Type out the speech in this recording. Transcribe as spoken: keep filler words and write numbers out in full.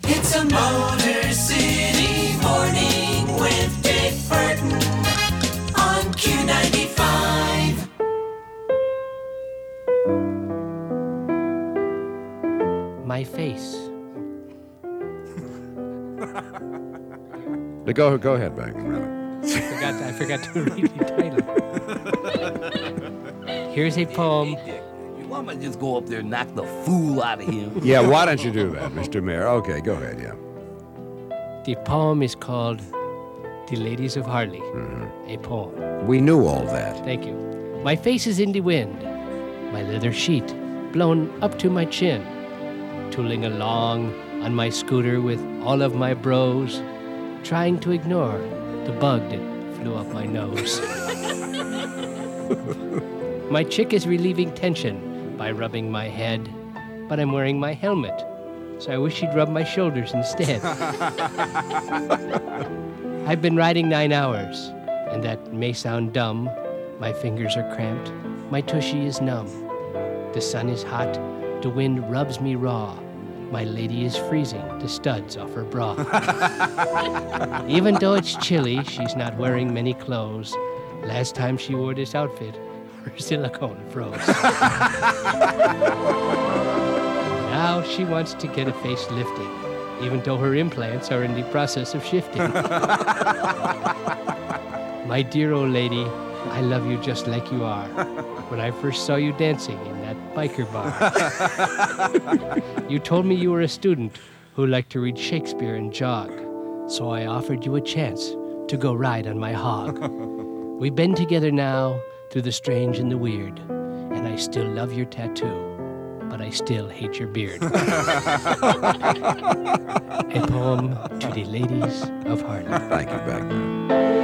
It's a Motor City Morning with Dave Burton on Q ninety-five. My face. Go, go ahead, Banks. I forgot, I forgot to read the title. Here's a poem. You want me to just go up there and knock the fool out of him? Yeah, why don't you do that, Mister Mayor? Okay, go ahead, yeah. The poem is called The Ladies of Harley. Mm-hmm. A poem. We knew all that. Thank you. My face is in the wind, my leather sheet blown up to my chin, tooling along on my scooter with all of my bros, trying to ignore the bug that flew up my nose. My chick is relieving tension by rubbing my head, but I'm wearing my helmet, so I wish she'd rub my shoulders instead. I've been riding nine hours, and that may sound dumb. My fingers are cramped, my tushy is numb. The sun is hot, the wind rubs me raw. My lady is freezing the studs off her bra. Even though it's chilly, she's not wearing many clothes. Last time she wore this outfit, her silicone froze. Now she wants to get a face lifting, even though her implants are in the process of shifting. My dear old lady, I love you just like you are. When I first saw you dancing in that biker bar, you told me you were a student who liked to read Shakespeare and jog, so I offered you a chance to go ride on my hog. We've been together now through the strange and the weird, and I still love your tattoo, but I still hate your beard. A poem to the ladies of Harlem. Thank you, Bagman.